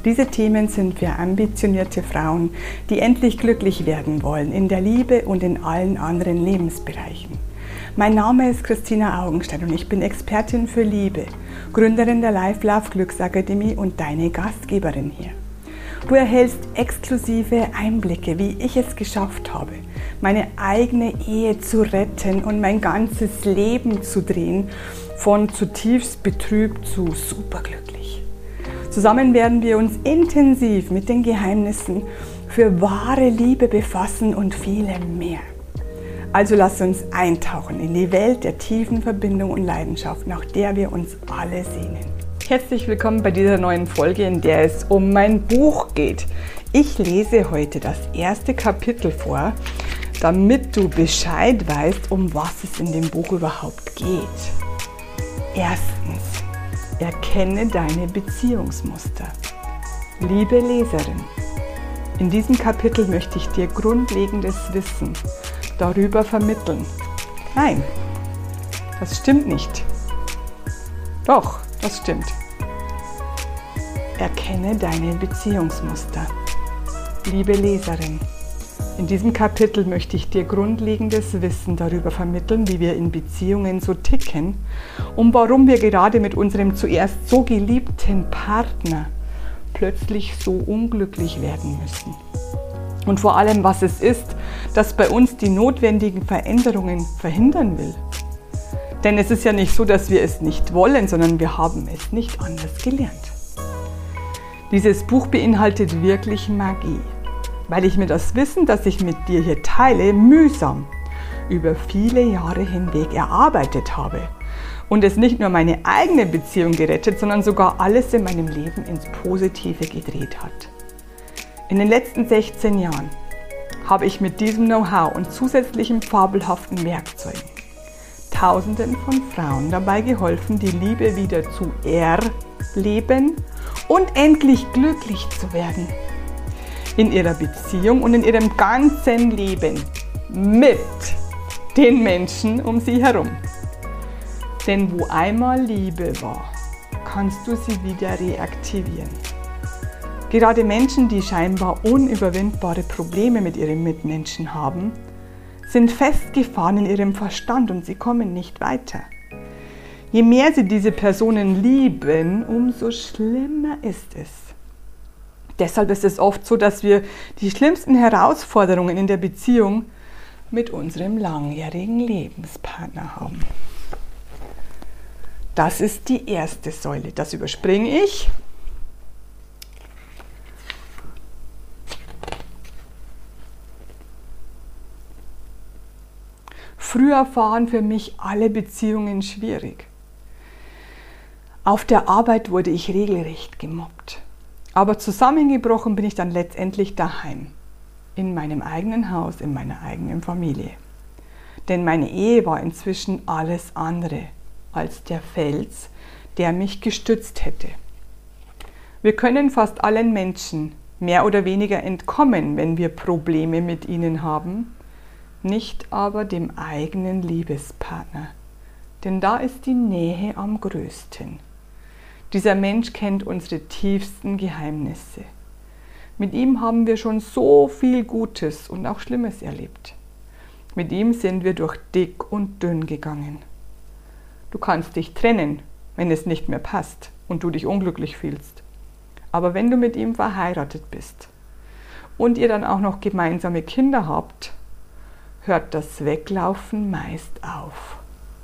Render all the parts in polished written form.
Diese Themen sind für ambitionierte Frauen, die endlich glücklich werden wollen in der Liebe und in allen anderen Lebensbereichen. Mein Name ist Christina Augenstein und ich bin Expertin für Liebe, Gründerin der Life Love Glücksakademie und deine Gastgeberin hier. Du erhältst exklusive Einblicke, wie ich es geschafft habe, meine eigene Ehe zu retten und mein ganzes Leben zu drehen, von zutiefst betrübt zu superglücklich. Zusammen werden wir uns intensiv mit den Geheimnissen für wahre Liebe befassen und vielem mehr. Also lass uns eintauchen in die Welt der tiefen Verbindung und Leidenschaft, nach der wir uns alle sehnen. Herzlich willkommen bei dieser neuen Folge, in der es um mein Buch geht. Ich lese heute das erste Kapitel vor, damit du Bescheid weißt, um was es in dem Buch überhaupt geht. Erstens, erkenne deine Beziehungsmuster. Liebe Leserin, in diesem Kapitel möchte ich dir grundlegendes Wissen darüber vermitteln. Nein, das stimmt nicht. Doch, das stimmt. Erkenne deine Beziehungsmuster. Liebe Leserin, in diesem Kapitel möchte ich dir grundlegendes Wissen darüber vermitteln, wie wir in Beziehungen so ticken und warum wir gerade mit unserem zuerst so geliebten Partner plötzlich so unglücklich werden müssen. Und vor allem, was es ist, das bei uns die notwendigen Veränderungen verhindern will. Denn es ist ja nicht so, dass wir es nicht wollen, sondern wir haben es nicht anders gelernt. Dieses Buch beinhaltet wirklich Magie, weil ich mir das Wissen, das ich mit dir hier teile, mühsam über viele Jahre hinweg erarbeitet habe und es nicht nur meine eigene Beziehung gerettet, sondern sogar alles in meinem Leben ins Positive gedreht hat. In den letzten 16 Jahren habe ich mit diesem Know-how und zusätzlichen fabelhaften Werkzeugen Tausenden von Frauen dabei geholfen, die Liebe wieder zu erleben und endlich glücklich zu werden. In ihrer Beziehung und in ihrem ganzen Leben mit den Menschen um sie herum. Denn wo einmal Liebe war, kannst du sie wieder reaktivieren. Gerade Menschen, die scheinbar unüberwindbare Probleme mit ihren Mitmenschen haben, sind festgefahren in ihrem Verstand und sie kommen nicht weiter. Je mehr sie diese Personen lieben, umso schlimmer ist es. Deshalb ist es oft so, dass wir die schlimmsten Herausforderungen in der Beziehung mit unserem langjährigen Lebenspartner haben. Das ist die erste Säule, das überspringe ich. Früher waren für mich alle Beziehungen schwierig. Auf der Arbeit wurde ich regelrecht gemobbt. Aber zusammengebrochen bin ich dann letztendlich daheim, in meinem eigenen Haus, in meiner eigenen Familie. Denn meine Ehe war inzwischen alles andere als der Fels, der mich gestützt hätte. Wir können fast allen Menschen mehr oder weniger entkommen, wenn wir Probleme mit ihnen haben, nicht aber dem eigenen Liebespartner. Denn da ist die Nähe am größten. Dieser Mensch kennt unsere tiefsten Geheimnisse. Mit ihm haben wir schon so viel Gutes und auch Schlimmes erlebt. Mit ihm sind wir durch dick und dünn gegangen. Du kannst dich trennen, wenn es nicht mehr passt und du dich unglücklich fühlst. Aber wenn du mit ihm verheiratet bist und ihr dann auch noch gemeinsame Kinder habt, hört das Weglaufen meist auf.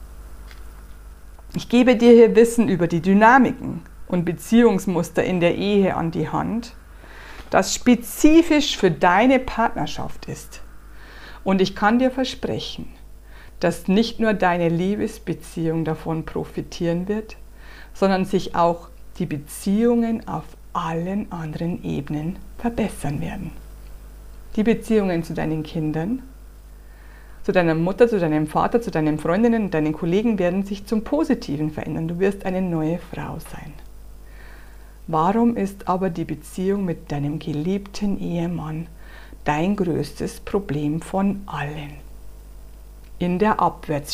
Ich gebe dir hier Wissen über die Dynamiken und Beziehungsmuster in der Ehe an die Hand, das spezifisch für deine Partnerschaft ist. Und ich kann dir versprechen, dass nicht nur deine Liebesbeziehung davon profitieren wird, sondern sich auch die Beziehungen auf allen anderen Ebenen verbessern werden. Die Beziehungen zu deinen Kindern, zu deiner Mutter, zu deinem Vater, zu deinen Freundinnen und deinen Kollegen werden sich zum Positiven verändern. Du wirst eine neue Frau sein. Warum ist aber die Beziehung mit deinem geliebten Ehemann dein größtes Problem von allen? In der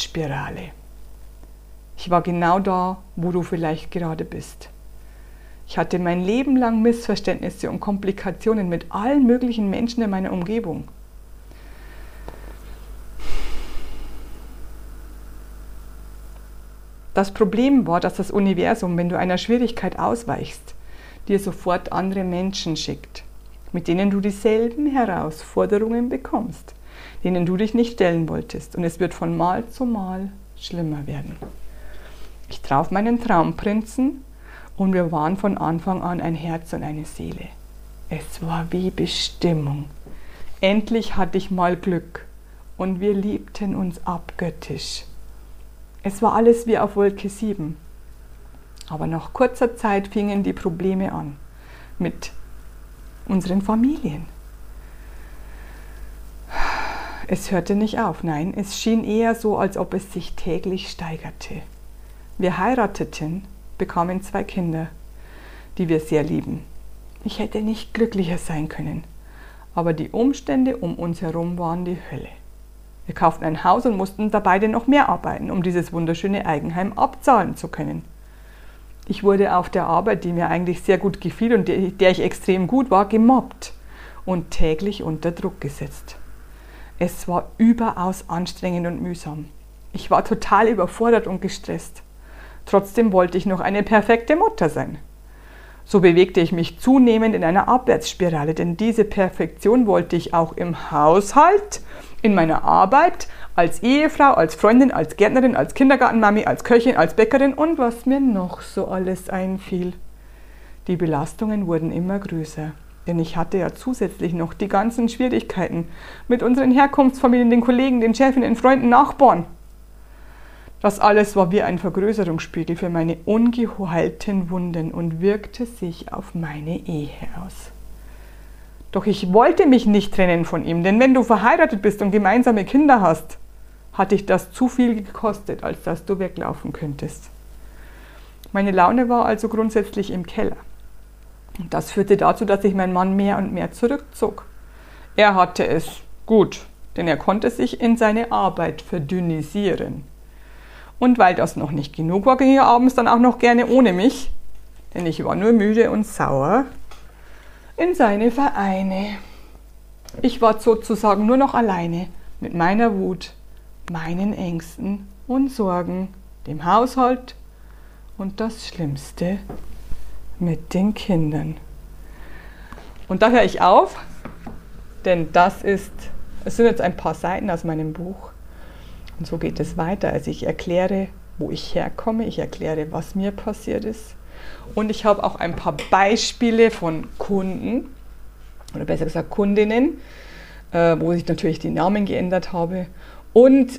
Abwärtsspirale. Ich war genau da, wo du vielleicht gerade bist. Ich hatte mein Leben lang Missverständnisse und Komplikationen mit allen möglichen Menschen in meiner Umgebung. Das Problem war, dass das Universum, wenn du einer Schwierigkeit ausweichst, dir sofort andere Menschen schickt, mit denen du dieselben Herausforderungen bekommst, denen du dich nicht stellen wolltest. Und es wird von Mal zu Mal schlimmer werden. Ich traf meinen Traumprinzen und wir waren von Anfang an ein Herz und eine Seele. Es war wie Bestimmung. Endlich hatte ich mal Glück und wir liebten uns abgöttisch. Es war alles wie auf Wolke 7. Aber nach kurzer Zeit fingen die Probleme an mit unseren Familien. Es hörte nicht auf, nein, es schien eher so, als ob es sich täglich steigerte. Wir heirateten, bekamen 2 Kinder, die wir sehr lieben. Ich hätte nicht glücklicher sein können, aber die Umstände um uns herum waren die Hölle. Wir kauften ein Haus und mussten da beide noch mehr arbeiten, um dieses wunderschöne Eigenheim abzahlen zu können. Ich wurde auf der Arbeit, die mir eigentlich sehr gut gefiel und der ich extrem gut war, gemobbt und täglich unter Druck gesetzt. Es war überaus anstrengend und mühsam. Ich war total überfordert und gestresst. Trotzdem wollte ich noch eine perfekte Mutter sein. So bewegte ich mich zunehmend in einer Abwärtsspirale, denn diese Perfektion wollte ich auch im Haushalt, in meiner Arbeit, als Ehefrau, als Freundin, als Gärtnerin, als Kindergartenmami, als Köchin, als Bäckerin und was mir noch so alles einfiel. Die Belastungen wurden immer größer, denn ich hatte ja zusätzlich noch die ganzen Schwierigkeiten mit unseren Herkunftsfamilien, den Kollegen, den Chefinnen, Freunden, Nachbarn. Das alles war wie ein Vergrößerungsspiegel für meine ungeheilten Wunden und wirkte sich auf meine Ehe aus. Doch ich wollte mich nicht trennen von ihm, denn wenn du verheiratet bist und gemeinsame Kinder hast, hat dich das zu viel gekostet, als dass du weglaufen könntest. Meine Laune war also grundsätzlich im Keller. Und das führte dazu, dass sich mein Mann mehr und mehr zurückzog. Er hatte es gut, denn er konnte sich in seine Arbeit verdünnisieren. Und weil das noch nicht genug war, ging er abends dann auch noch gerne ohne mich, denn ich war nur müde und sauer, in seine Vereine. Ich war sozusagen nur noch alleine mit meiner Wut, meinen Ängsten und Sorgen, dem Haushalt und das Schlimmste mit den Kindern. Und da höre ich auf, denn es sind jetzt ein paar Seiten aus meinem Buch. Und so geht es weiter. Also ich erkläre, wo ich herkomme, ich erkläre, was mir passiert ist. Und ich habe auch ein paar Beispiele von Kunden, oder besser gesagt Kundinnen, wo ich natürlich die Namen geändert habe. Und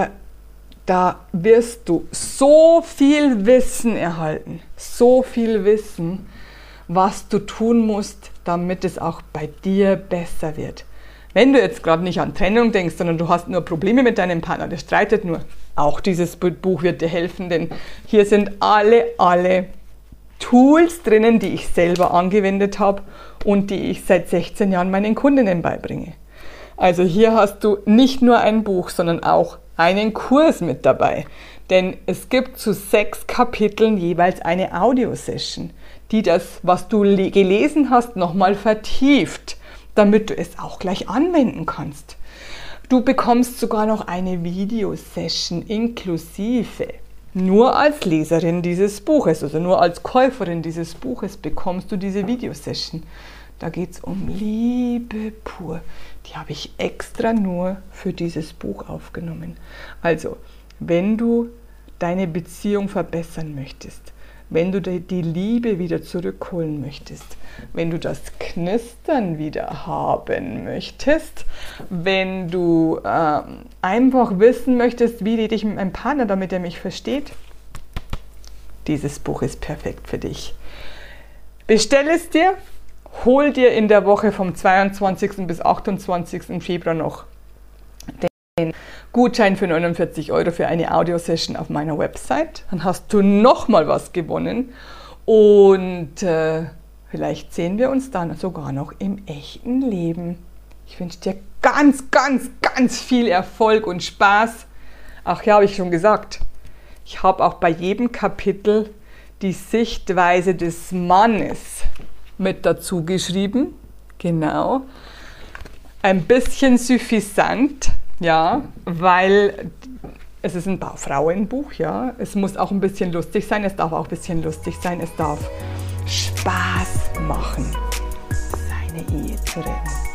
da wirst du so viel Wissen erhalten, so viel Wissen, was du tun musst, damit es auch bei dir besser wird. Wenn du jetzt gerade nicht an Trennung denkst, sondern du hast nur Probleme mit deinem Partner, der streitet nur, auch dieses Buch wird dir helfen, denn hier sind alle Tools drinnen, die ich selber angewendet habe und die ich seit 16 Jahren meinen Kundinnen beibringe. Also hier hast du nicht nur ein Buch, sondern auch einen Kurs mit dabei. Denn es gibt zu 6 Kapiteln jeweils eine Audiosession, die das, was du gelesen hast, nochmal vertieft, damit du es auch gleich anwenden kannst. Du bekommst sogar noch eine Videosession inklusive. Nur als Leserin dieses Buches, also nur als Käuferin dieses Buches bekommst du diese Videosession. Da geht es um Liebe pur. Die habe ich extra nur für dieses Buch aufgenommen. Also, wenn du deine Beziehung verbessern möchtest, wenn du die Liebe wieder zurückholen möchtest, wenn du das Knistern wieder haben möchtest, wenn du einfach wissen möchtest, wie rede ich mit meinem Partner, damit er mich versteht, dieses Buch ist perfekt für dich. Bestell es dir, hol dir in der Woche vom 22. bis 28. Februar noch den Gutschein für 49 € für eine Audiosession auf meiner Website. Dann hast du nochmal was gewonnen und vielleicht sehen wir uns dann sogar noch im echten Leben. Ich wünsche dir ganz viel Erfolg und Spaß. Ach ja, habe ich schon gesagt. Ich habe auch bei jedem Kapitel die Sichtweise des Mannes mit dazu geschrieben. Genau. Ein bisschen suffisant, ja, weil es ist ein Frauenbuch, ja. Es muss auch ein bisschen lustig sein, es darf auch ein bisschen lustig sein, es darf Spaß machen, seine Ehe zu retten.